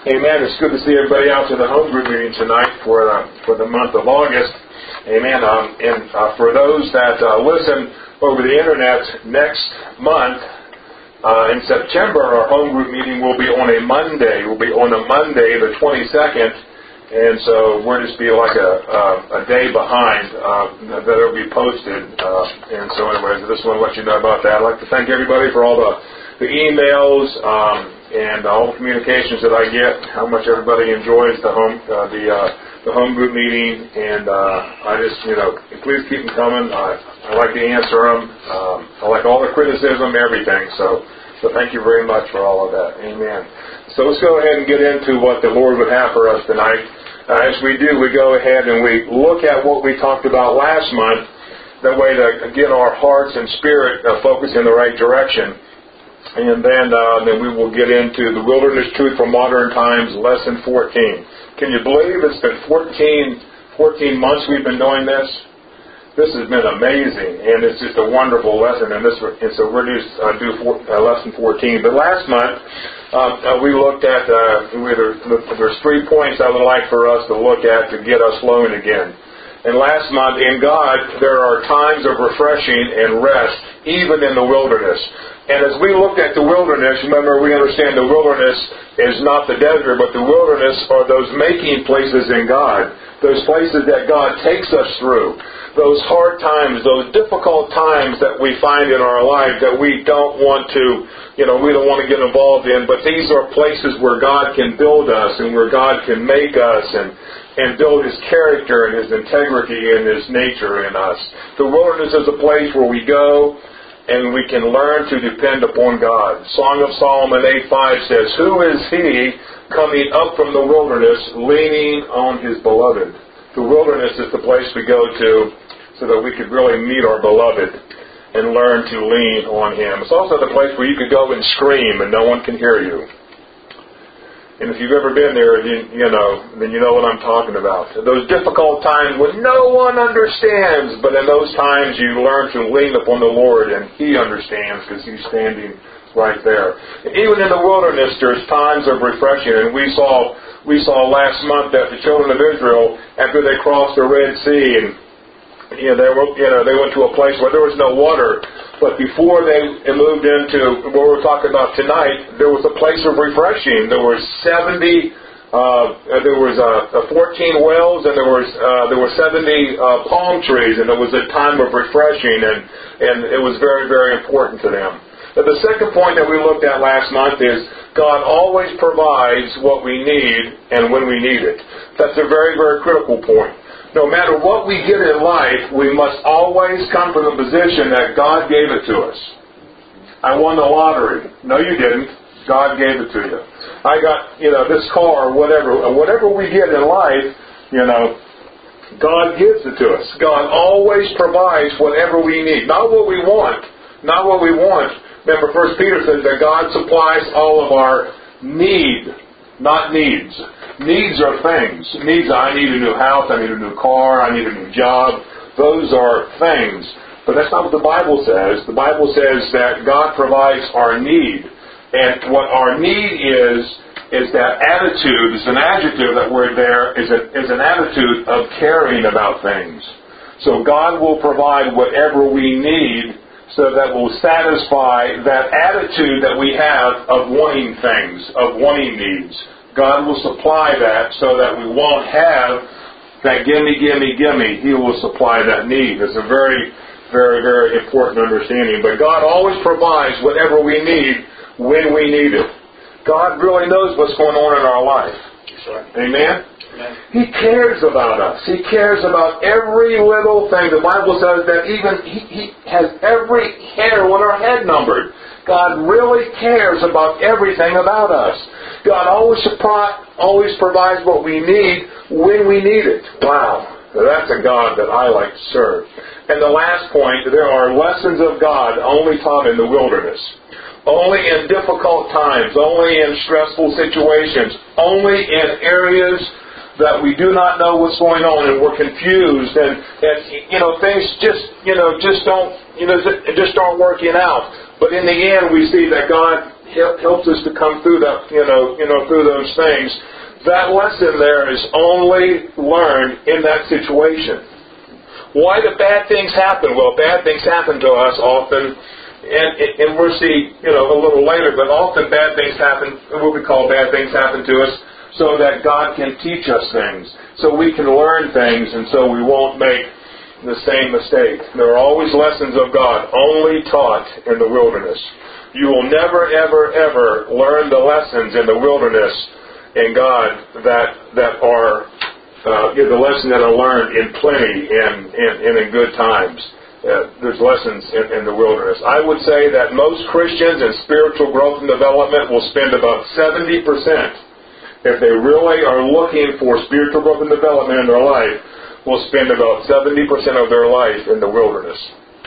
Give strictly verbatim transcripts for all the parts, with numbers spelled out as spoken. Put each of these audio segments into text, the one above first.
Amen. It's good to see everybody out to the home group meeting tonight for uh, for the month of August. Amen. Um, and uh, for those that uh, listen over the internet, next month uh, in September, our home group meeting will be on a Monday. It will be on a Monday, the twenty-second. And so we'll just be like a, a, a day behind uh, that will be posted. Uh, and so anyways, I just want to let you know about that. I'd like to thank everybody for all the, the emails, um, and all the communications that I get, how much everybody enjoys the home uh, the uh, the home group meeting, and uh, I just, you know, please keep them coming. I, I like to answer them. Um, I like all the criticism, everything. So, so thank you very much for all of that. Amen. So let's go ahead and get into what the Lord would have for us tonight. Uh, as we do, we go ahead and we look at what we talked about last month, that way to get our hearts and spirit uh, focused in the right direction. And then uh, then we will get into the Wilderness Truth for Modern Times, Lesson fourteen. Can you believe it's been fourteen, fourteen months we've been doing this? This has been amazing, and it's just a wonderful lesson. And, this, and so we're going to uh, do four, uh, Lesson fourteen. But last month, uh, uh, we looked at, uh, there, there's three points I would like for us to look at to get us flowing again. And last month, in God, there are times of refreshing and rest, even in the wilderness. And as we looked at the wilderness, remember, we understand the wilderness is not the desert, but the wilderness are those making places in God, those places that God takes us through, those hard times, those difficult times that we find in our life that we don't want to, you know, we don't want to get involved in, but these are places where God can build us and where God can make us and and build His character and His integrity and His nature in us. The wilderness is a place where we go and we can learn to depend upon God. Song of Solomon eight five says, "Who is he coming up from the wilderness, leaning on his beloved?" The wilderness is the place we go to so that we could really meet our beloved and learn to lean on Him. It's also the place where you could go and scream and no one can hear you. And if you've ever been there, you, you know, then you know what I'm talking about. Those difficult times when no one understands, but in those times you learn to lean upon the Lord and He understands because He's standing right there. Even in the wilderness, there's times of refreshing. And we saw we saw last month that the children of Israel, after they crossed the Red Sea, and you know, they were, you know, they went to a place where there was no water. But before they moved into what we're talking about tonight, there was a place of refreshing. There were seventy, uh, there was uh, fourteen wells, and there was uh, there were seventy uh, palm trees, and it was a time of refreshing, and and it was very, very important to them. But the second point that we looked at last month is God always provides what we need and when we need it. That's a very, very critical point. No matter what we get in life, we must always come from the position that God gave it to us. I won the lottery. No, you didn't. God gave it to you. I got, you know, this car or whatever. Whatever we get in life, you know, God gives it to us. God always provides whatever we need. Not what we want. Not what we want. Remember, First Peter says that God supplies all of our need, not needs. Needs are things. Needs, I need a new house, I need a new car, I need a new job. Those are things. But that's not what the Bible says. The Bible says that God provides our need. And what our need is, is that attitude, is an adjective that word there, is, a, is an attitude of caring about things. So God will provide whatever we need so that will satisfy that attitude that we have of wanting things, of wanting needs. God will supply that so that we won't have that gimme, gimme, gimme. He will supply that need. It's a very, very, very important understanding. But God always provides whatever we need when we need it. God really knows what's going on in our life. Sure. Amen? Amen? He cares about us. He cares about every little thing. The Bible says that even He, he has every hair on our head numbered. God really cares about everything about us. God always supply, always provides what we need when we need it. Wow, that's a God that I like to serve. And the last point, there are lessons of God only taught in the wilderness. Only in difficult times, only in stressful situations, only in areas that we do not know what's going on and we're confused and, and you know, things just, you know, just don't, you know, just aren't working out. But in the end, we see that God helps us to come through that, you know, you know, through those things. That lesson there is only learned in that situation. Why do bad things happen? Well, bad things happen to us often, and, and we'll see, you know, a little later, but often bad things happen, what we call bad things happen to us, so that God can teach us things, so we can learn things, and so we won't make the same mistake. There are always lessons of God only taught in the wilderness. You will never, ever, ever learn the lessons in the wilderness in God that that are uh, you know, the lessons that are learned in plenty and, and, and in good times. Uh, there's lessons in, in the wilderness. I would say that most Christians in spiritual growth and development will spend about seventy percent, if they really are looking for spiritual growth and development in their life, will spend about seventy percent of their life in the wilderness.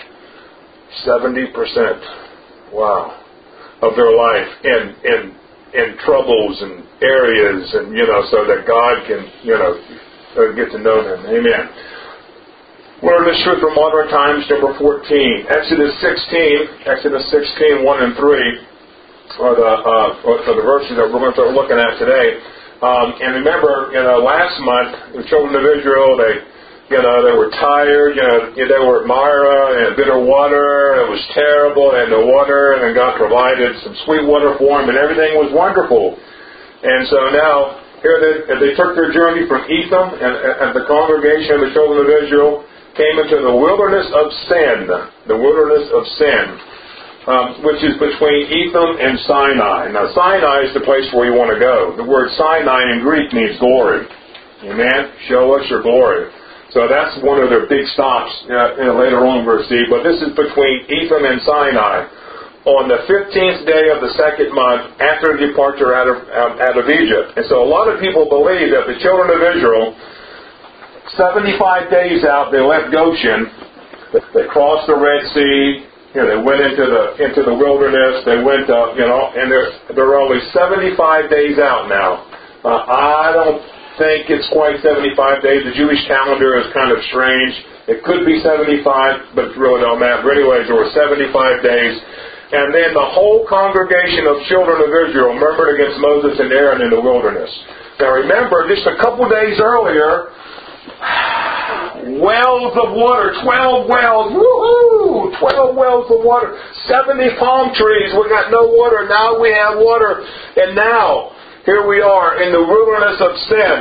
seventy percent. Wow. Of their life in, in, in troubles and areas, and, you know, so that God can, you know, get to know them. Amen. Learn this truth from modern times, number fourteen. Exodus sixteen, Exodus sixteen, one and three, are the, uh, are the verses that we're going to start looking at today. Um, and remember, you know, last month, the children of Israel, they, you know, they were tired, you know, they were at Marah, and bitter water, it was terrible, they had no water, and then God provided some sweet water for them, and everything was wonderful. And so now, here they, they took their journey from Etham, and, and the congregation of the children of Israel came into the wilderness of Sin, the wilderness of Sin, um, which is between Etham and Sinai. Now, Sinai is the place where you want to go. The word Sinai in Greek means glory. Amen? Show us your glory. So that's one of their big stops uh, you know, later on, verse C. But this is between Etham and Sinai on the fifteenth day of the second month after the departure out of, um, out of Egypt. And so a lot of people believe that the children of Israel, seventy-five days out, they left Goshen, they crossed the Red Sea, you know, they went into the into the wilderness, they went up, you know, and they're, they're only seventy-five days out now. Uh, I don't think it's quite seventy-five days. The Jewish calendar is kind of strange. It could be seventy-five, but it really don't matter. But anyways, there were seventy-five days. And then the whole congregation of children of Israel murmured against Moses and Aaron in the wilderness. Now remember, just a couple days earlier, wells of water, twelve wells, woohoo! twelve wells of water, seventy palm trees, we got no water, now we have water. And now, here we are in the wilderness of Sin,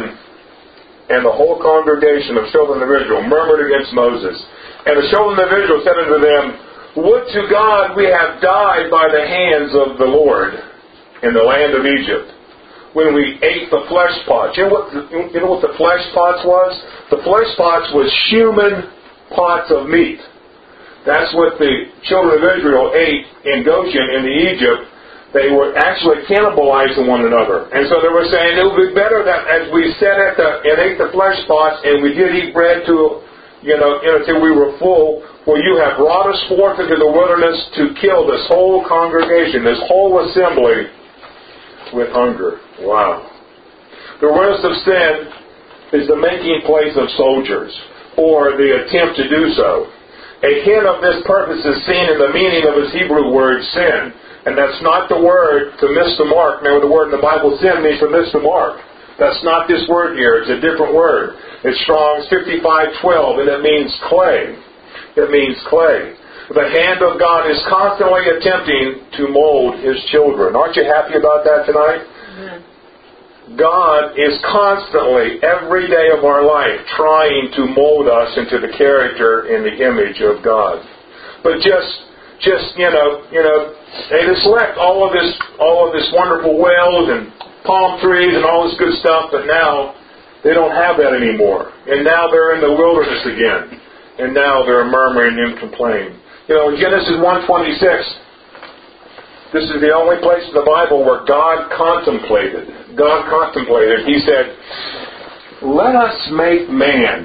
and the whole congregation of children of Israel murmured against Moses. And the children of Israel said unto them, would to God we have died by the hands of the Lord in the land of Egypt, when we ate the flesh pots. You know what the, you know what the flesh pots was? The flesh pots was human pots of meat. That's what the children of Israel ate in Goshen in the Egypt. They were actually cannibalizing one another. And so they were saying, it would be better that as we sat at the, and ate the flesh pots, and we did eat bread to, you know, you know, till we were full, for you have brought us forth into the wilderness to kill this whole congregation, this whole assembly with hunger. Wow. The wilderness of Sin is the making place of soldiers, or the attempt to do so. A hint of this purpose is seen in the meaning of his Hebrew word, sin. And that's not the word to miss the mark. Remember, the word in the Bible, sin, means to miss the mark. That's not this word here. It's a different word. It's Strong's fifty-five twelve, and it means clay. It means clay. The hand of God is constantly attempting to mold His children. Aren't you happy about that tonight? Mm-hmm. God is constantly, every day of our life, trying to mold us into the character and the image of God. But just, just you know, you know, they just left all of this, all of this wonderful wells and palm trees and all this good stuff, but now they don't have that anymore. And now they're in the wilderness again. And now they're murmuring and complaining. You know, in Genesis one twenty-six, this is the only place in the Bible where God contemplated. God contemplated. He said, let us make man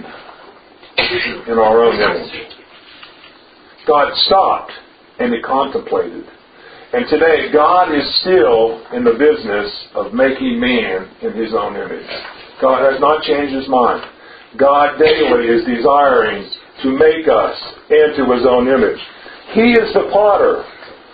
in our own image. God stopped and He contemplated. And today, God is still in the business of making man in His own image. God has not changed His mind. God daily is desiring to make us into His own image. He is the potter.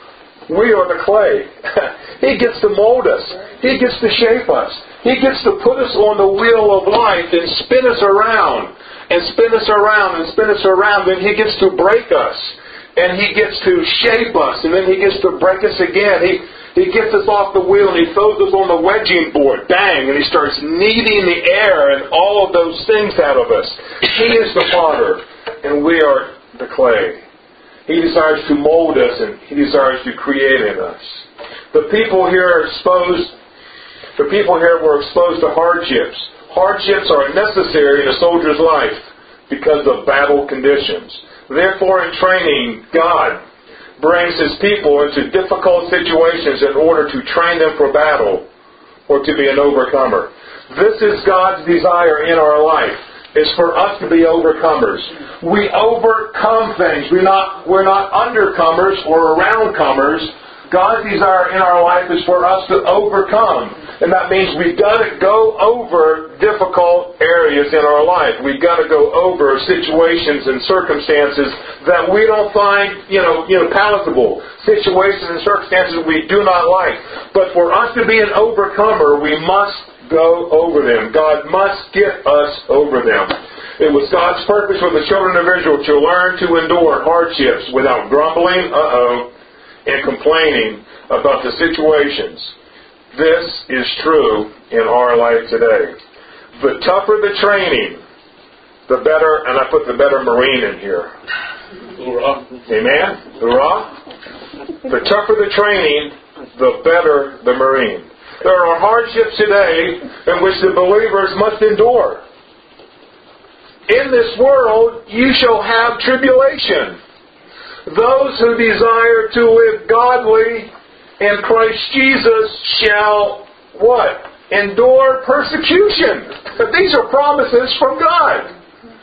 We are the clay. He gets to mold us. He gets to shape us. He gets to put us on the wheel of life and spin us around and spin us around and spin us around. Then He gets to break us. And He gets to shape us. And then He gets to break us again. He He gets us off the wheel and He throws us on the wedging board. Bang! And He starts kneading the air and all of those things out of us. He is the potter and we are the clay. He desires to mold us and He desires to create in us. The people here are exposed, the people here were exposed to hardships. Hardships are necessary in a soldier's life because of battle conditions. Therefore, in training, God brings His people into difficult situations in order to train them for battle or to be an overcomer. This is God's desire in our life, is for us to be overcomers. We overcome things. We're not, we're not undercomers or aroundcomers. God's desire in our life is for us to overcome. And that means we've got to go over difficult areas in our life. We've got to go over situations and circumstances that we don't find, you know, you know, palatable. Situations and circumstances we do not like. But for us to be an overcomer, we must go over them. God must get us over them. It was God's purpose for the children of Israel to learn to endure hardships without grumbling, uh-oh, and complaining about the situations. This is true in our life today. The tougher the training, the better, and I put the better Marine in here. Hoorah. Amen? Hoorah. The tougher the training, the better the Marine. There are hardships today in which the believers must endure. In this world, you shall have tribulation. Those who desire to live godly in Christ Jesus shall, what? Endure persecution. But these are promises from God.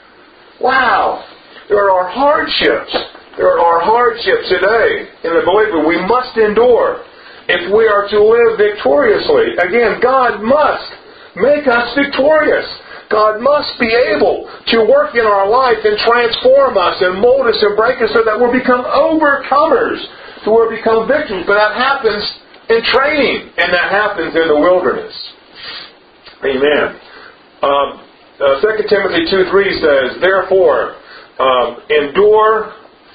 Wow. There are hardships. There are hardships today in the believer. We must endure if we are to live victoriously. Again, God must make us victorious. God must be able to work in our life and transform us and mold us and break us so that we'll become overcomers, so we'll become victims. But that happens in training, and that happens in the wilderness. Amen. Um, uh, Second Timothy two three says, therefore, um, endure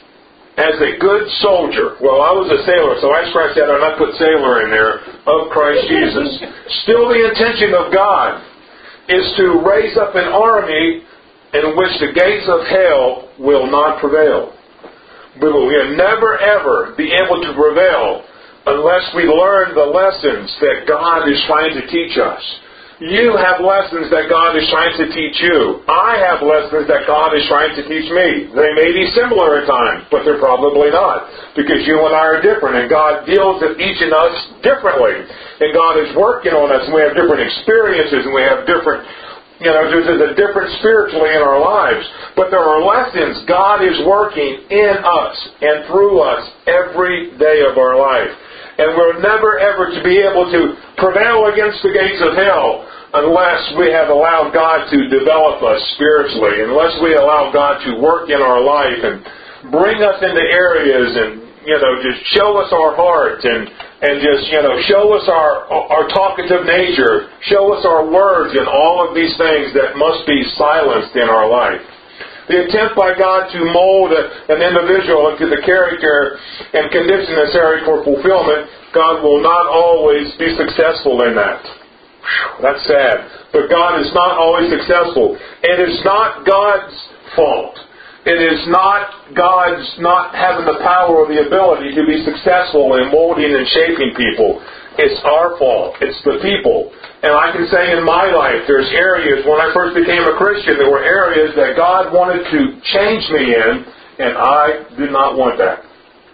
as a good soldier. Well, I was a sailor, so I scratched that and I put sailor in there, of Christ Jesus. Still the intention of God is to raise up an army in which the gates of hell will not prevail. We will never ever be able to prevail unless we learn the lessons that God is trying to teach us. You have lessons that God is trying to teach you. I have lessons that God is trying to teach me. They may be similar at times, but they're probably not. Because you and I are different, and God deals with each of us differently. And God is working on us, and we have different experiences, and we have different, you know, there's a different spiritually in our lives. But there are lessons God is working in us and through us every day of our life. And we're never ever to be able to prevail against the gates of hell unless we have allowed God to develop us spiritually, unless we allow God to work in our life and bring us into areas and, you know, just show us our heart and, and just, you know, show us our, our talkative nature, show us our words and all of these things that must be silenced in our life. The attempt by God to mold an individual into the character and condition necessary for fulfillment, God will not always be successful in that. That's sad. But God is not always successful. It is not God's fault. It is not God's not having the power or the ability to be successful in molding and shaping people. It's our fault. It's the people. And I can say in my life, there's areas, when I first became a Christian, there were areas that God wanted to change me in, and I did not want that.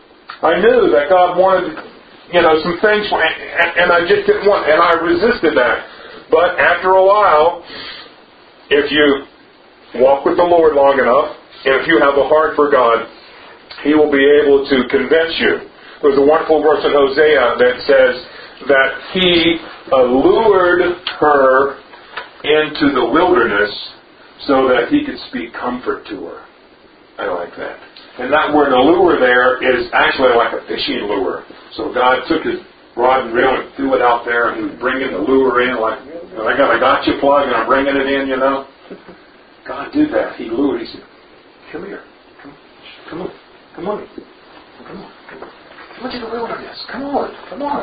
I knew that God wanted, you know, some things, and I just didn't want, and I resisted that. But after a while, if you walk with the Lord long enough, and if you have a heart for God, He will be able to convince you. There's a wonderful verse in Hosea that says that He allured her into the wilderness so that He could speak comfort to her. I like that. And that word, the lure there, is actually like a fishing lure. So God took his rod and reel and threw it out there, and he was bringing the lure in like, I got a gotcha plug and I'm bringing it in, you know. God did that. He lured. He said, come here. Come, come on. Come on. Come on. Come on to the wilderness. Come on. Come on.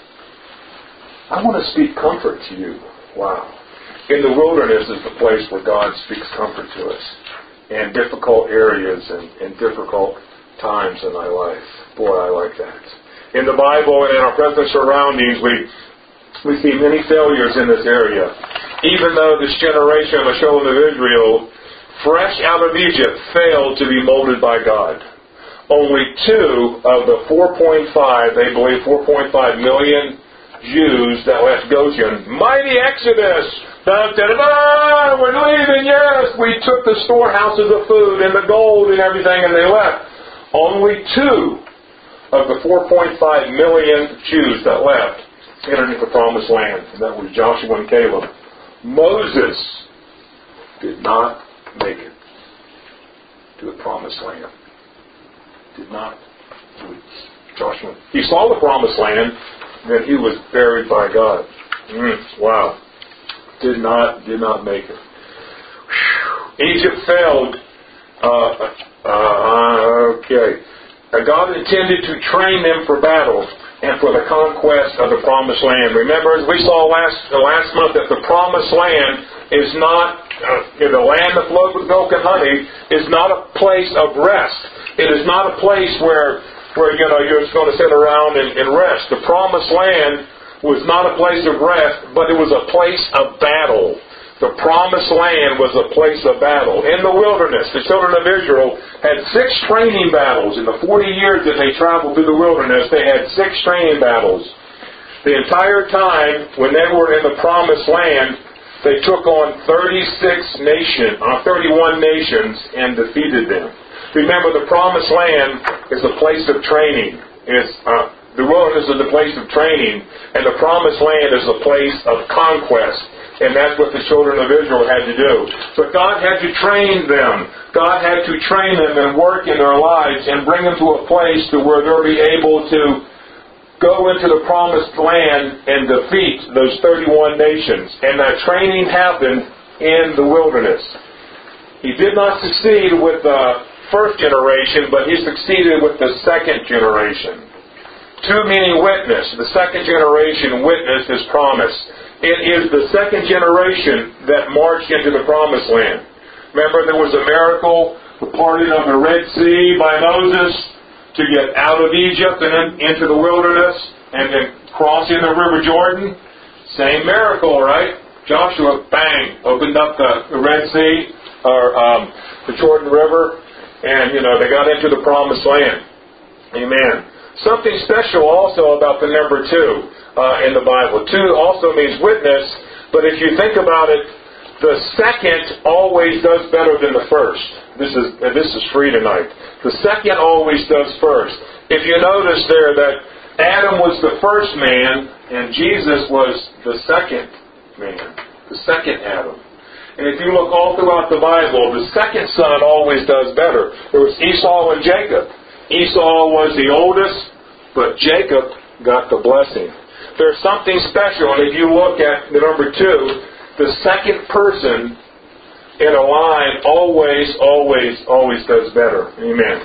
I want to speak comfort to you. Wow. In the wilderness is the place where God speaks comfort to us. In difficult areas and in difficult times in my life. Boy, I like that. In the Bible and in our present surroundings, we we see many failures in this area. Even though this generation of the children of Israel, fresh out of Egypt, failed to be molded by God. Only two of the four point five, they believe four point five million Jews that left Goshen, mighty Exodus, da, da, da, da, we're leaving, yes, we took the storehouses of food and the gold and everything and they left. Only two of the four point five million Jews that left entered into the promised land, and that was Joshua and Caleb. Moses did not make it to the promised land. Did not. Joshua, he saw the promised land, then he was buried by God. Mm, wow. Did not, did not make it. Whew. Egypt failed. Uh, uh, okay. Now God intended to train them for battle and for the conquest of the promised land. Remember, as we saw last uh, last month, that the promised land is not, uh, the land that flowed with milk and honey, is not a place of rest. It is not a place where, where you know, you're just going to sit around and, and rest. The promised land was not a place of rest, but it was a place of battle. The promised land was a place of battle. In the wilderness, the children of Israel had six training battles. In the forty years that they traveled through the wilderness, they had six training battles. The entire time, when they were in the promised land, they took on thirty-six nations, uh, thirty-one nations and defeated them. Remember, the promised land is a place of training. It's, uh, the wilderness is a place of training, and the promised land is a place of conquest. And that's what the children of Israel had to do. But God had to train them. God had to train them and work in their lives and bring them to a place to where they'll be able to go into the promised land and defeat those thirty-one nations. And that training happened in the wilderness. He did not succeed with the first generation, but he succeeded with the second generation. Two meaning witness. The second generation witnessed his promise. It is the second generation that marched into the promised land. Remember, there was a miracle, the parting of the Red Sea by Moses to get out of Egypt and then into the wilderness, and then crossing the River Jordan. Same miracle, right? Joshua, bang, opened up the, the Red Sea, or um, the Jordan River, and, you know, they got into the promised land. Amen. Something special also about the number two. Uh, in the Bible. Two also means witness, but if you think about it, the second always does better than the first. This is uh, this is free tonight. The second always does first. If you notice there that Adam was the first man and Jesus was the second man, the second Adam. And if you look all throughout the Bible, the second son always does better. There was Esau and Jacob. Esau was the oldest, but Jacob got the blessing. There's something special, and if you look at the number two, the second person in a line always, always, always does better. Amen.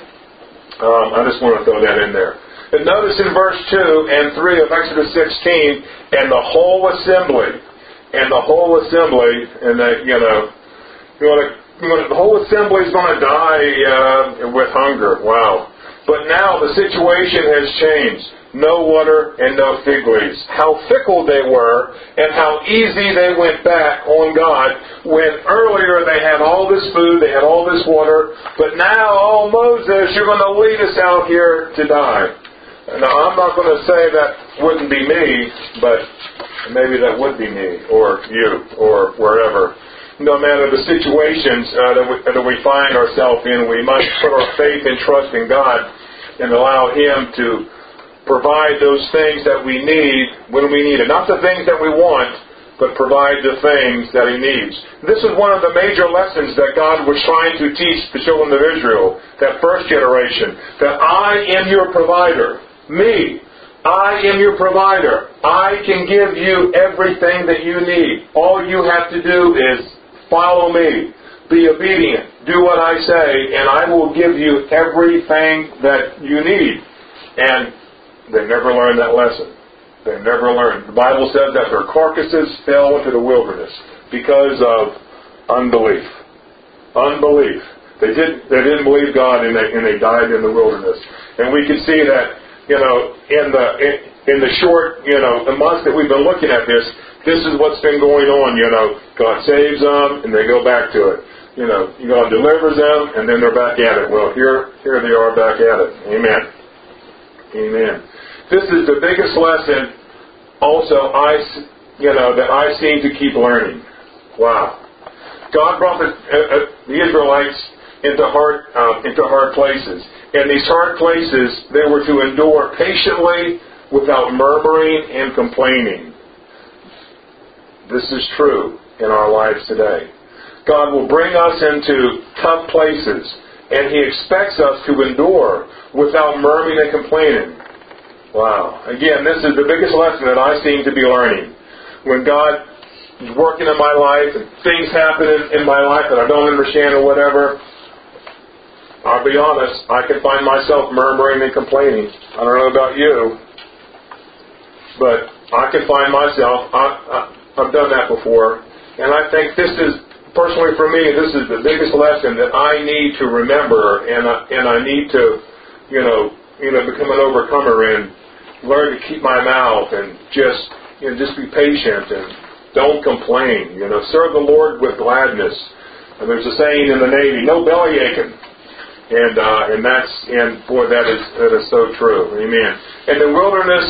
Um, I just want to throw that in there. And notice in verse two and three of Exodus sixteen, and the whole assembly, and the whole assembly, and that, you know, you want to, you want to, the whole assembly is going to die uh, with hunger. Wow. But now the situation has changed. No water and no fig leaves. How fickle they were and how easy they went back on God when earlier they had all this food, they had all this water, but now, oh Moses, you're going to lead us out here to die. Now I'm not going to say that wouldn't be me, but maybe that would be me or you or wherever. No matter the situations uh, that, we, that we find ourselves in, we must put our faith and trust in God and allow Him to provide those things that we need when we need it. Not the things that we want, but provide the things that He needs. This is one of the major lessons that God was trying to teach the children of Israel, that first generation, that I am your provider. Me. I am your provider. I can give you everything that you need. All you have to do is follow me. Be obedient. Do what I say, and I will give you everything that you need. And they never learned that lesson. They never learned. The Bible says that their carcasses fell into the wilderness because of unbelief. Unbelief. They didn't. They didn't believe God, and they and they died in the wilderness. And we can see that, you know, in the in, in the short, you know, the months that we've been looking at this. This is what's been going on. You know, God saves them, and they go back to it. You know, God delivers them, and then they're back at it. Well, here here they are back at it. Amen. Amen. This is the biggest lesson also I, you know, that I seem to keep learning. Wow. God brought the, uh, uh, the Israelites into hard, uh, into hard places. And these hard places, they were to endure patiently without murmuring and complaining. This is true in our lives today. God will bring us into tough places, and He expects us to endure without murmuring and complaining. Wow. Again, this is the biggest lesson that I seem to be learning. When God is working in my life and things happen in, in my life that I don't understand or whatever, I'll be honest, I can find myself murmuring and complaining. I don't know about you, but I can find myself, I, I, I've done that before, and I think this is, personally for me, this is the biggest lesson that I need to remember, and I, and I need to, you know, you know, become an overcomer and learn to keep my mouth and just, you know, just be patient and don't complain. You know, serve the Lord with gladness. And there's a saying in the Navy, no belly aching. And uh, and that's and boy, that is that is so true. Amen. In the wilderness,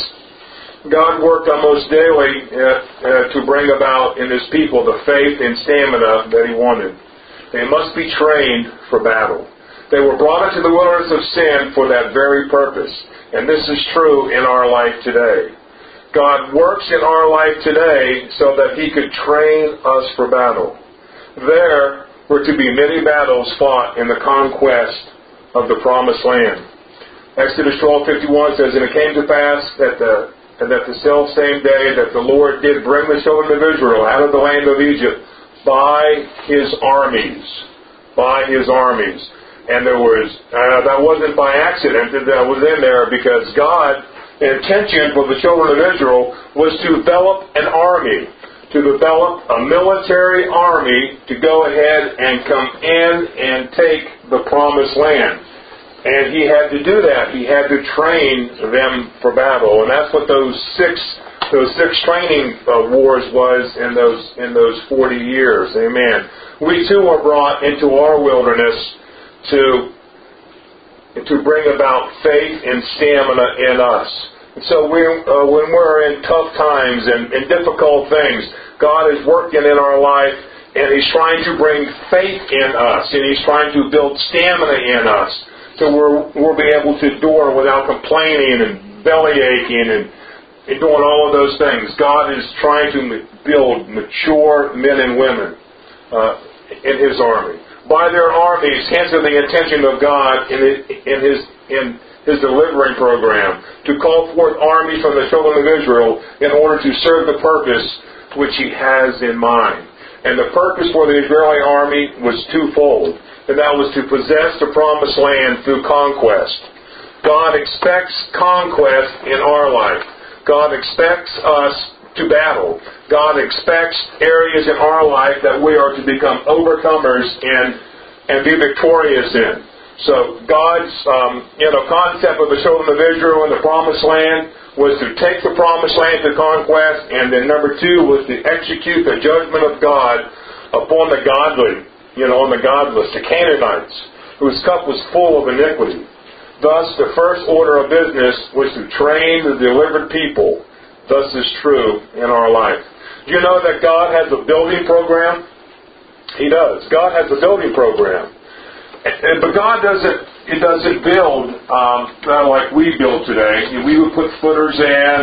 God worked almost daily uh, uh, to bring about in His people the faith and stamina that He wanted. They must be trained for battle. They were brought into the wilderness of sin for that very purpose. And this is true in our life today. God works in our life today so that He could train us for battle. There were to be many battles fought in the conquest of the Promised Land. Exodus twelve fifty-one says, and it came to pass that the and that the self-same day that the Lord did bring the children of Israel out of the land of Egypt by His armies. By His armies. And there was, uh, that wasn't by accident that that was in there, because God, the intention for the children of Israel was to develop an army, to develop a military army to go ahead and come in and take the Promised Land. And He had to do that. He had to train them for battle. And that's what those six those six training uh, wars was in those in those forty years. Amen. We too are brought into our wilderness to to bring about faith and stamina in us. And so we, uh, when we're in tough times and, and difficult things, God is working in our life, and He's trying to bring faith in us, and He's trying to build stamina in us, so we're, we'll be able to endure without complaining and belly aching and, and doing all of those things. God is trying to build mature men and women uh, in His army. By their armies, hence are the intention of God in His, in His in His delivering program, to call forth armies from the children of Israel in order to serve the purpose which He has in mind. And the purpose for the Israeli army was twofold, and that was to possess the Promised Land through conquest. God expects conquest in our life. God expects us to battle. God expects areas in our life that we are to become overcomers in and be victorious in. So God's um, you know concept of the children of Israel in the Promised Land was to take the Promised Land to conquest, and then number two was to execute the judgment of God upon the godly, you know, on the godless, the Canaanites, whose cup was full of iniquity. Thus, the first order of business was to train the delivered people. Thus is true in our life. Do you know that God has a building program? He does. God has a building program. And, but God doesn't, it doesn't build um, not like we build today. We would put footers in and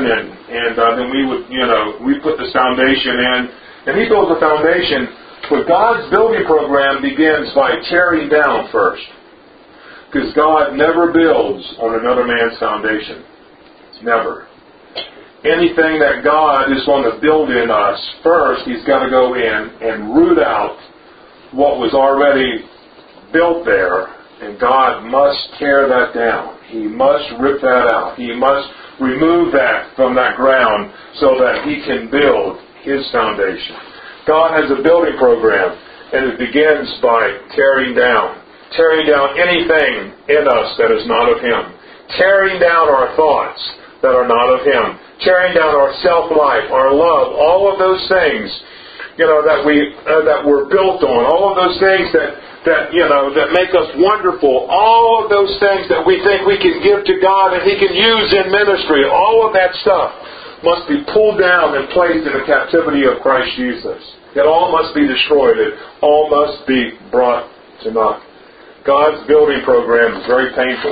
and uh, then we would, you know, we put this foundation in, and He builds a foundation. But God's building program begins by tearing down first, because God never builds on another man's foundation. Never. Anything that God is going to build in us, first He's got to go in and root out what was already built there, and God must tear that down. He must rip that out. He must remove that from that ground so that He can build His foundation. God has a building program, and it begins by tearing down. Tearing down anything in us that is not of Him. Tearing down our thoughts that are not of Him. Tearing down our self-life, our love, all of those things, you know, that we uh, that we're built on. All of those things that, that, you know, that make us wonderful. All of those things that we think we can give to God and He can use in ministry. All of that stuff must be pulled down and placed in the captivity of Christ Jesus. It all must be destroyed. It all must be brought to naught. God's building program is very painful.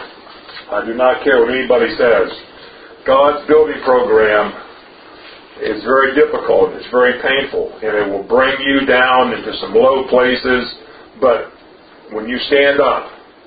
I do not care what anybody says. God's building program is very difficult. It's very painful. And it will bring you down into some low places. But when you stand up,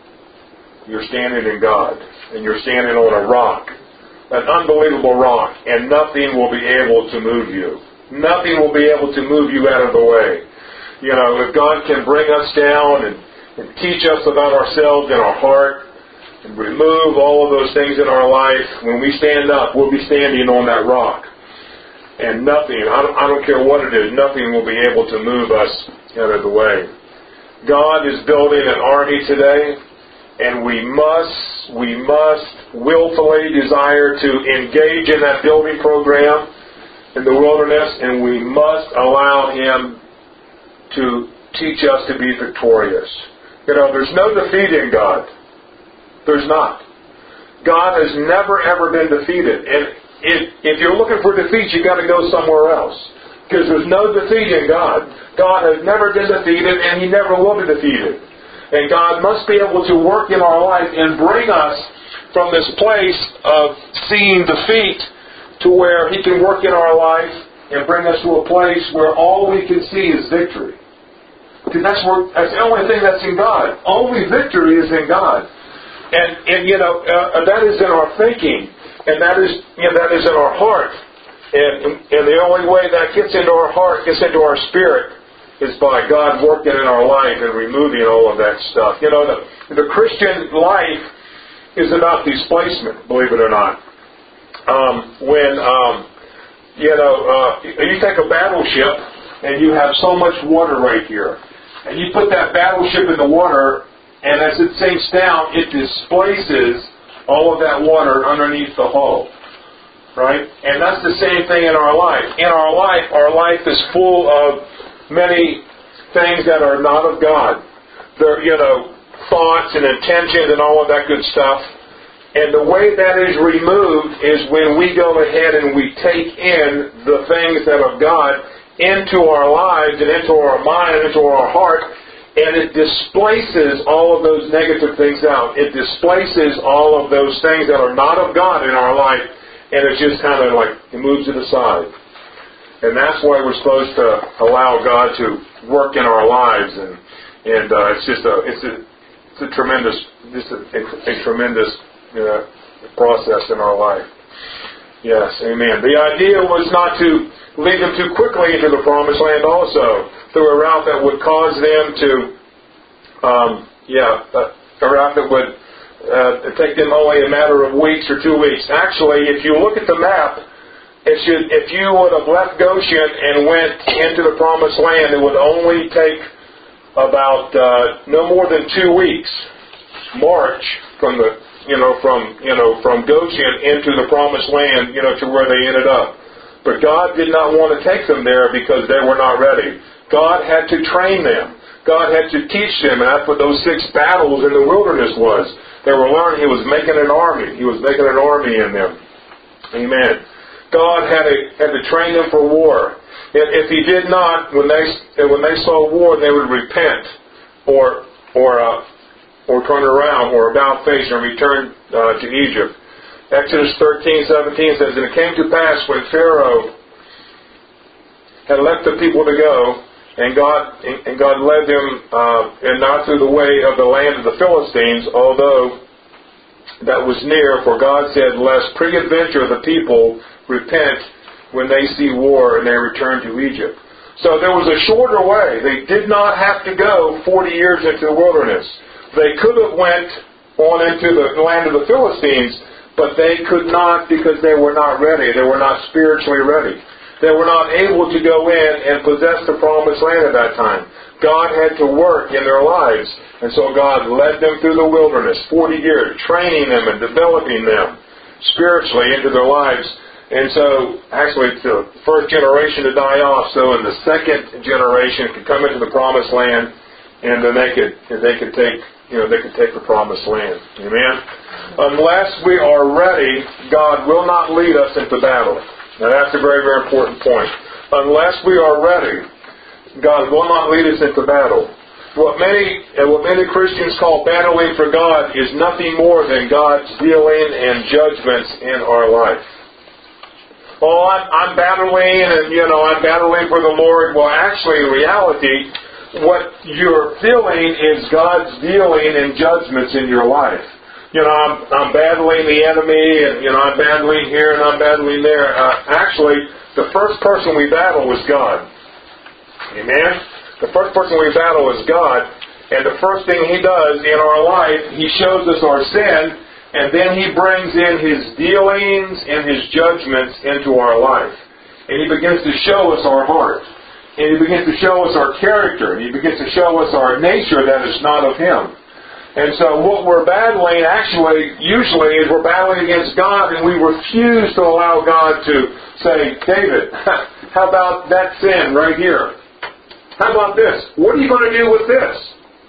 you're standing in God. And you're standing on a rock. An unbelievable rock. And nothing will be able to move you. Nothing will be able to move you out of the way. You know, if God can bring us down and, and teach us about ourselves and our heart, and remove all of those things in our life, when we stand up, we'll be standing on that rock. And nothing, I don't, I don't care what it is, nothing will be able to move us out of the way. God is building an army today, and we must, we must willfully desire to engage in that building program in the wilderness, and we must allow Him to teach us to be victorious. You know, there's no defeat in God. There's not. God has never, ever been defeated. And if, if you're looking for defeat, you've got to go somewhere else. Because there's no defeat in God. God has never been defeated, and He never will be defeated. And God must be able to work in our life and bring us from this place of seeing defeat to where He can work in our life and bring us to a place where all we can see is victory. Because that's, where, that's the only thing that's in God. Only victory is in God. And, and you know, uh, that is in our thinking, and that is, you know, that is in our heart. And, and the only way that gets into our heart, gets into our spirit, is by God working in our life and removing all of that stuff. You know, the, the Christian life is about displacement, believe it or not. Um, when, um, you know, uh, you take a battleship, and you have so much water right here, and you put that battleship in the water, and as it sinks down, it displaces all of that water underneath the hull. Right? And that's the same thing in our life. In our life, our life is full of many things that are not of God. They're, you know, thoughts and intentions and all of that good stuff. And the way that is removed is when we go ahead and we take in the things that are of God into our lives and into our mind and into our heart. And it displaces all of those negative things out. It displaces all of those things that are not of God in our life. And it just kind of like, it moves it aside. And that's why we're supposed to allow God to work in our lives. And and uh, it's just a, it's a, it's a tremendous, just a, a tremendous you know, process in our life. Yes, amen. The idea was not to lead them too quickly into the promised land also, through a route that would cause them to, um, yeah, a route that would uh, take them only a matter of weeks or two weeks. Actually, if you look at the map, it should, if you would have left Goshen and went into the promised land, it would only take about uh, no more than two weeks march from the, you know, from you know from Goshen into the promised land, you know, to where they ended up. But God did not want to take them there because they were not ready. God had to train them. God had to teach them, and that's what those six battles in the wilderness was. They were learning. He was making an army. He was making an army in them. Amen. God had to, had to train them for war. If, if He did not, when they when they saw war, they would repent or or uh, or turn around or about face and return uh, to Egypt. Exodus thirteen seventeen says, "And it came to pass when Pharaoh had left the people to go, and God and God led them, uh, and not through the way of the land of the Philistines, although that was near, for God said, lest peradventure the people repent when they see war and they return to Egypt." So there was a shorter way. They did not have to go forty years into the wilderness. They could have went on into the land of the Philistines, but they could not because they were not ready. They were not spiritually ready. They were not able to go in and possess the promised land at that time. God had to work in their lives. And so God led them through the wilderness, forty years, training them and developing them spiritually into their lives. And so, actually, it's the first generation to die off, so in the second generation could come into the promised land, and then they could they could take you know they could take the promised land. Amen. Unless we are ready, God will not lead us into battle. Now that's a very, very important point. Unless we are ready, God will not lead us into battle. What many what many Christians call battling for God is nothing more than God's dealing and judgments in our life. Oh, I'm, I'm battling, and you know, I'm battling for the Lord. Well, actually, in reality, what you're feeling is God's dealing and judgments in your life. You know, I'm, I'm battling the enemy, and you know, I'm battling here and I'm battling there. Uh, actually, the first person we battle is God. Amen? The first person we battle is God, and the first thing He does in our life, He shows us our sin, and then He brings in His dealings and His judgments into our life. And He begins to show us our heart. And He begins to show us our character. And He begins to show us our nature that is not of Him. And so what we're battling, actually, usually, is we're battling against God, and we refuse to allow God to say, David, how about that sin right here? How about this? What are you going to do with this?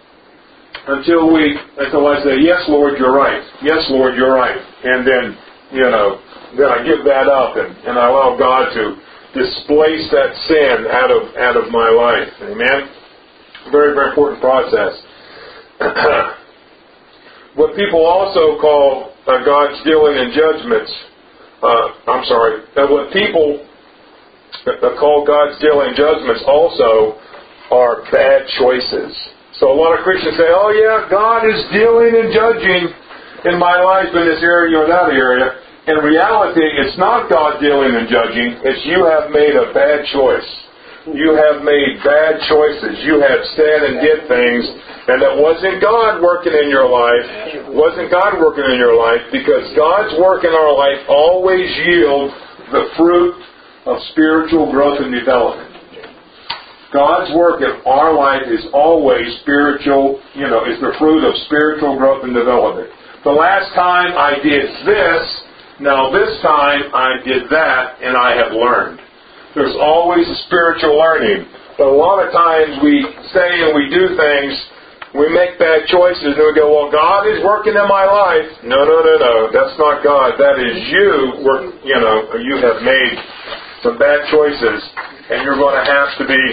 Until we, until I say, yes, Lord, you're right. Yes, Lord, you're right. And then, you know, then I give that up and, and I allow God to displace that sin out of out of my life. Amen? Very, very important process. What people also call uh, God's dealing and judgments, uh, I'm sorry, uh, what people uh, call God's dealing and judgments also are bad choices. So a lot of Christians say, oh yeah, God is dealing and judging in my life in this area or that area. In reality, it's not God dealing and judging. It's you have made a bad choice. You have made bad choices. You have said and did things, and that wasn't God working in your life. Wasn't God working in your life, because God's work in our life always yields the fruit of spiritual growth and development. God's work in our life is always spiritual, you know, is the fruit of spiritual growth and development. The last time I did this, now this time I did that, and I have learned. There's always a spiritual learning. But a lot of times we say and we do things, we make bad choices, and we go, well, God is working in my life. No, no, no, no, that's not God. That is you, work, you know, you have made some bad choices. And you're going to have to be,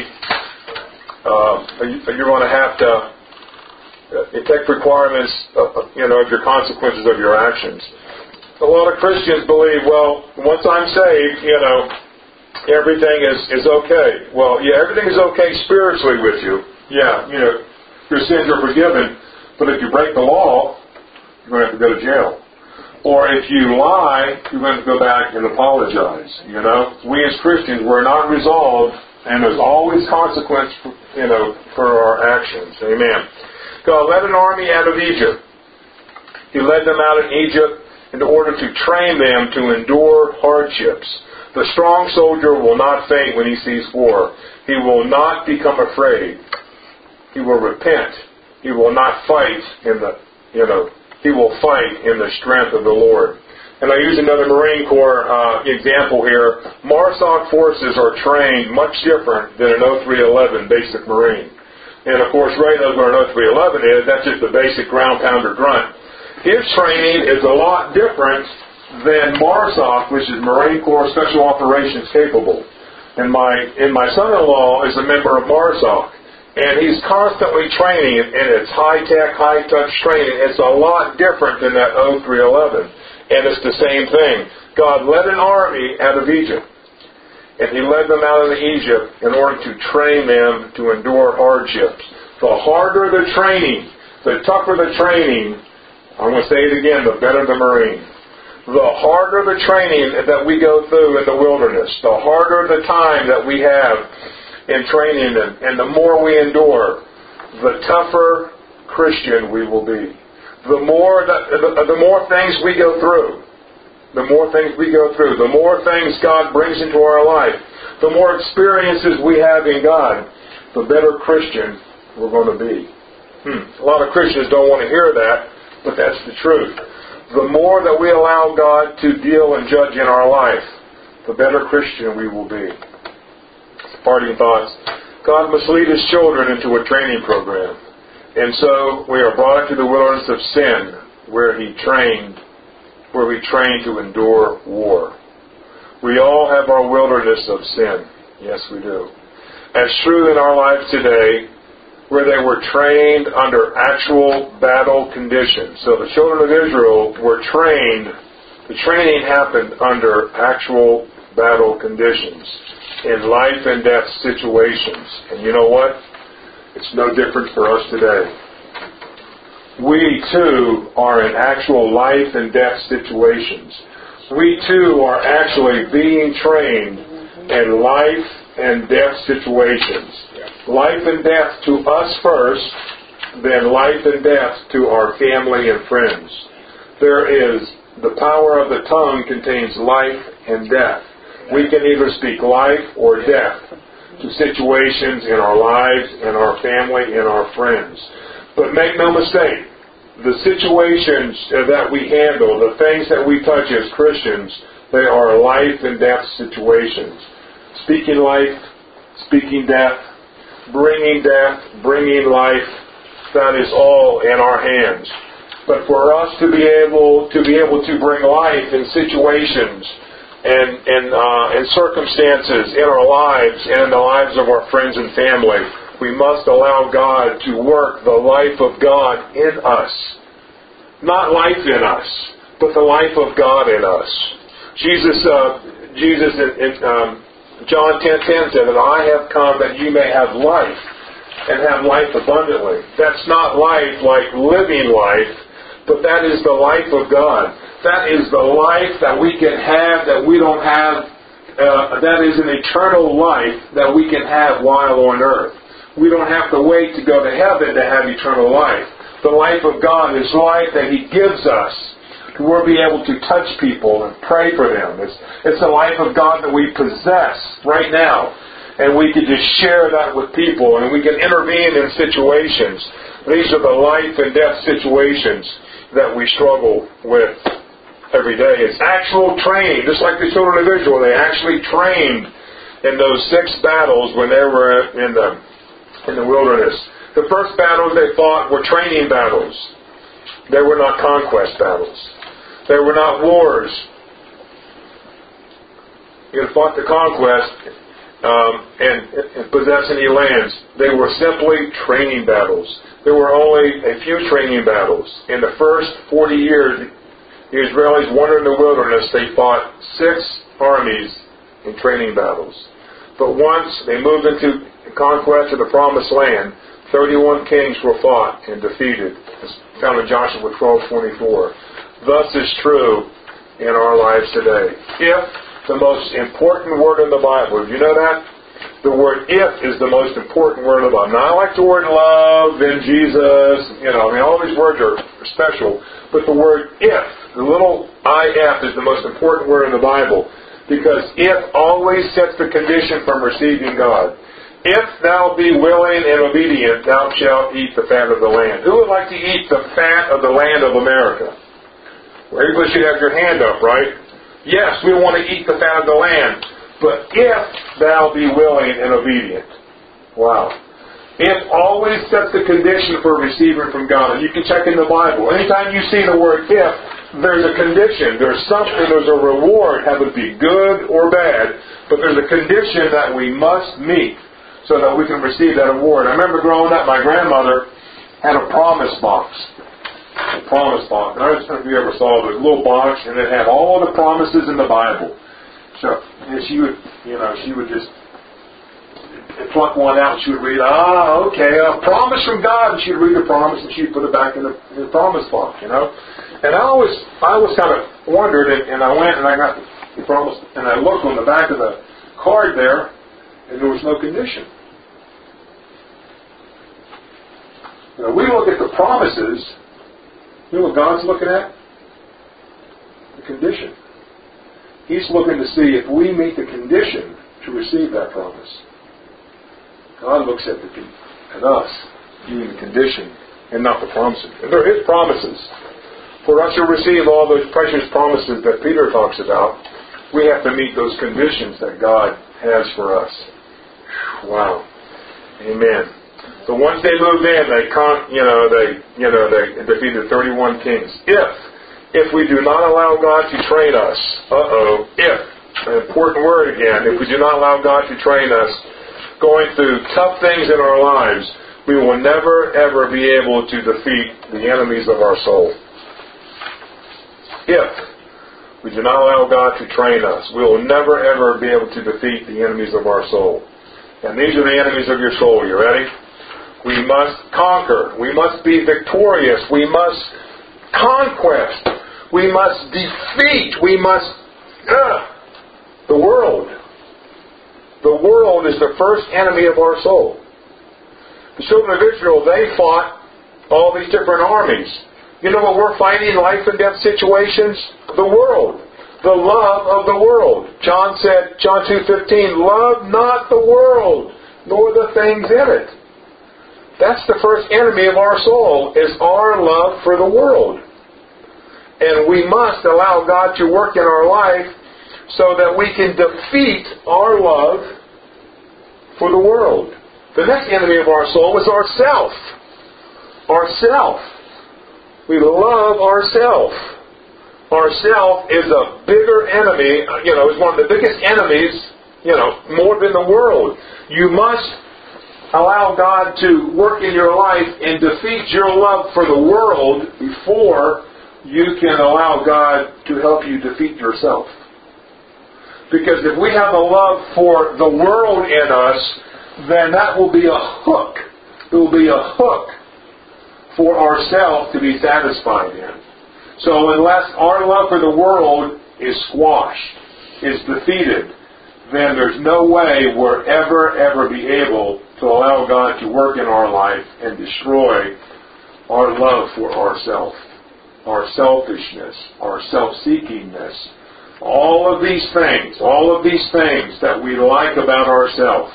uh, you're going to have to uh, take requirements, of, you know, of your consequences of your actions. A lot of Christians believe, well, once I'm saved, you know, everything is, is okay. Well, yeah, everything is okay spiritually with you. Yeah, you know, your sins are forgiven. But if you break the law, you're going to have to go to jail. Or if you lie, you're going to go back and apologize. You know, we as Christians, we're not resolved, and there's always consequence, you know, for our actions. Amen. God led an army out of Egypt. He led them out of Egypt in order to train them to endure hardships. The strong soldier will not faint when he sees war. He will not become afraid. He will repent. He will not fight in the, you know, he will fight in the strength of the Lord. And I use another Marine Corps uh, example here. MARSOC forces are trained much different than an O three eleven basic Marine. And of course, Ray knows what an O three eleven is. That's just the basic ground pounder grunt. His training is a lot different than MARSOC, which is Marine Corps Special Operations Capable. And my and my son-in-law is a member of MARSOC. And he's constantly training, and it's high-tech, high-touch training. It's a lot different than that O three eleven. And it's the same thing. God led an army out of Egypt. And He led them out of Egypt in order to train them to endure hardships. The harder the training, the tougher the training, I'm going to say it again, the better the Marine. The harder the training that we go through in the wilderness, the harder the time that we have in training, and, and the more we endure, the tougher Christian we will be. The more that, the, the more things we go through, the more things we go through, the more things God brings into our life, the more experiences we have in God, the better Christian we're going to be. Hmm. A lot of Christians don't want to hear that, but that's the truth. The more that we allow God to deal and judge in our life, the better Christian we will be. Parting thoughts. God must lead His children into a training program. And so we are brought into the wilderness of sin, where He trained, where we train to endure war. We all have our wilderness of sin. Yes, we do. As true in our lives today, where they were trained under actual battle conditions. So the children of Israel were trained, the training happened under actual battle conditions, in life and death situations. And you know what? It's no different for us today. We too are in actual life and death situations. We too are actually being trained in life and death situations. Life and death to us first, then life and death to our family and friends. There is, the power of the tongue contains life and death. We can either speak life or death to situations in our lives, in our family, in our friends. But make no mistake, the situations that we handle, the things that we touch as Christians, they are life and death situations. Speaking life, speaking death, bringing death, bringing life, that is all in our hands. But for us to be able to be able to bring life in situations and and, uh, and circumstances in our lives and in the lives of our friends and family, we must allow God to work the life of God in us. Not life in us, but the life of God in us. Jesus, uh, Jesus in, in um, John ten ten said that I have come that you may have life and have life abundantly. That's not life like living life, but that is the life of God. That is the life that we can have that we don't have. Uh, that is an eternal life that we can have while on earth. We don't have to wait to go to heaven to have eternal life. The life of God is life that He gives us. We'll be able to touch people and pray for them. It's, it's the life of God that we possess right now. And we can just share that with people, and we can intervene in situations. These are the life and death situations that we struggle with every day. It's actual training, just like the children of Israel. They actually trained in those six battles when they were in the, in the wilderness. The first battles they fought were training battles. They were not conquest battles. They were not wars. You fought the conquest um, and, and possess any lands. They were simply training battles. There were only a few training battles. In the first forty years, the Israelis wandered in the wilderness. They fought six armies in training battles. But once they moved into the conquest of the Promised Land, thirty-one kings were fought and defeated. It's found in Joshua twelve twenty-four. Thus is true in our lives today. If, the most important word in the Bible, do you know that? The word if is the most important word in the Bible. Now, I like the word love and Jesus, you know, I mean, all these words are special, but the word if, the little if, is the most important word in the Bible, because if always sets the condition from receiving God. If thou be willing and obedient, thou shalt eat the fat of the land. Who would like to eat the fat of the land of America? Well, everybody should have your hand up, right? Yes, we want to eat the fat of the land. But if thou be willing and obedient. Wow. If always sets the condition for receiving from God. And you can check in the Bible. Anytime you see the word if, there's a condition. There's something, there's a reward, have it be good or bad. But there's a condition that we must meet so that we can receive that award. I remember growing up, my grandmother had a promise box. a promise box. And I don't know if you ever saw the little box, and it had all the promises in the Bible. So and she would, you know, she would just pluck one out, and she would read, ah, okay, a promise from God, and she'd read the promise, and she'd put it back in the, in the promise box, you know. And I always, I always kind of wondered, and, and I went and I got the promise, and I looked on the back of the card there, and there was no condition. You know, we look at the promises. You know what God's looking at? The condition. He's looking to see if we meet the condition to receive that promise. God looks at, the, at us, being the condition, and not the promises. And they're His promises. For us to receive all those precious promises that Peter talks about, we have to meet those conditions that God has for us. Wow. Amen. So once they moved in, they con, you know, they, you know, they defeated thirty-one kings. If, if we do not allow God to train us, uh-oh, if, an important word again, if we do not allow God to train us, going through tough things in our lives, we will never, ever be able to defeat the enemies of our soul. If we do not allow God to train us, we will never, ever be able to defeat the enemies of our soul. And these are the enemies of your soul. You ready? We must conquer. We must be victorious. We must conquest. We must defeat. We must... Uh, the world. The world is the first enemy of our soul. The children of Israel, they fought all these different armies. You know what we're fighting in life and death situations? The world. The love of the world. John said, John two fifteen, love not the world, nor the things in it. That's the first enemy of our soul, is our love for the world. And we must allow God to work in our life so that we can defeat our love for the world. The next enemy of our soul is ourself. Ourself. We love ourself. Ourself is a bigger enemy, you know, is one of the biggest enemies, you know, more than the world. You must allow God to work in your life and defeat your love for the world before you can allow God to help you defeat yourself. Because if we have a love for the world in us, then that will be a hook. It will be a hook for ourselves to be satisfied in. So unless our love for the world is squashed, is defeated, then there's no way we'll ever, ever be able to allow God to work in our life and destroy our love for ourselves, our selfishness, our self-seekingness. All of these things, all of these things that we like about ourselves.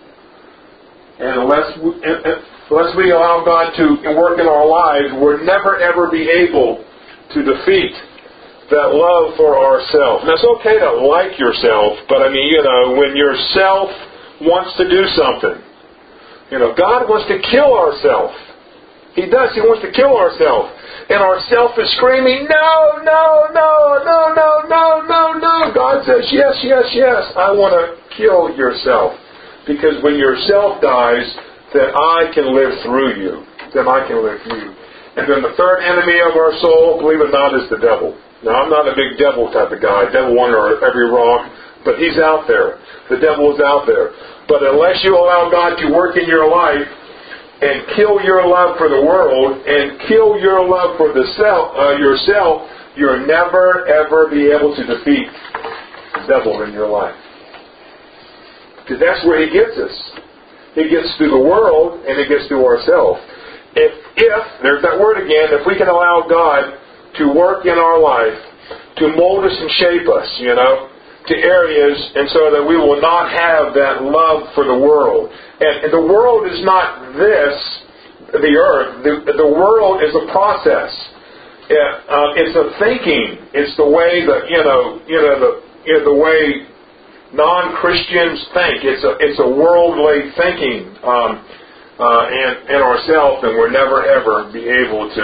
And unless we, unless we allow God to work in our lives, we'll never, ever be able to defeat that love for ourselves. Now, it's okay to like yourself, but I mean, you know, when yourself wants to do something, you know, God wants to kill ourselves. He does. He wants to kill ourselves. And ourself is screaming, no, no, no, no, no, no, no, no. God says, yes, yes, yes, I want to kill yourself. Because when yourself dies, then I can live through you. Then I can live through you. And then the third enemy of our soul, believe it or not, is the devil. Now, I'm not a big devil type of guy, devil under every rock, but he's out there. The devil is out there. But unless you allow God to work in your life and kill your love for the world and kill your love for the self, uh, yourself, you'll never, ever be able to defeat the devil in your life. Because that's where he gets us. He gets through the world and he gets through ourselves. If, if, there's that word again, if we can allow God to work in our life, to mold us and shape us, you know, to areas, and so that we will not have that love for the world. And, and the world is not this, the earth. The, the world is a process. It, uh, it's a thinking. It's the way that, you know, you know, the, you know, the way non-Christians think. It's a, it's a worldly thinking. Um, Uh, and, and ourselves, and we'll never ever be able to.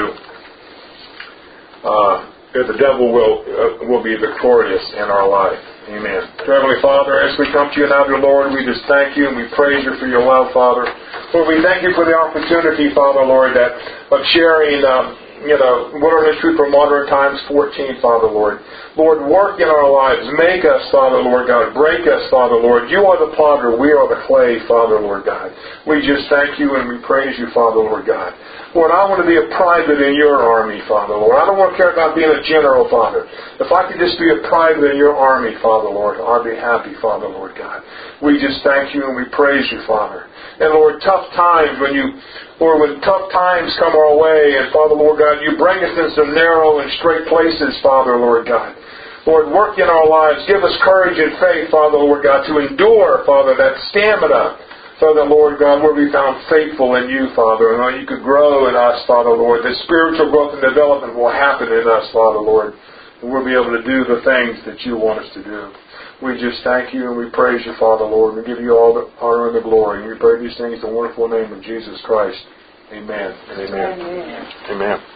Uh, the devil will uh, will be victorious in our life. Amen. Heavenly Father, as we come to you now, dear Lord, we just thank you and we praise you for your love, Father. Lord, we thank you for the opportunity, Father, Lord, that of sharing um, you know, Wilderness Truth for Modern Times fourteen, Father Lord. Lord, work in our lives. Make us, Father Lord God. Break us, Father Lord. You are the potter. We are the clay, Father Lord God. We just thank you and we praise you, Father Lord God. Lord, I want to be a private in your army, Father Lord. I don't want to care about being a general, Father. If I could just be a private in your army, Father Lord, I'd be happy, Father Lord God. We just thank you and we praise you, Father. And Lord, tough times when you, Lord, when tough times come our way, and Father Lord God, you bring us in some narrow and straight places, Father Lord God. Lord, work in our lives. Give us courage and faith, Father Lord God, to endure, Father, that stamina, Father Lord God, where we found faithful in you, Father, and how you could grow in us, Father Lord. That spiritual growth and development will happen in us, Father Lord, and we'll be able to do the things that you want us to do. We just thank you and we praise you, Father Lord. We give you all the honor and the glory. And we pray these things in the wonderful name of Jesus Christ. Amen and amen. Amen. Amen.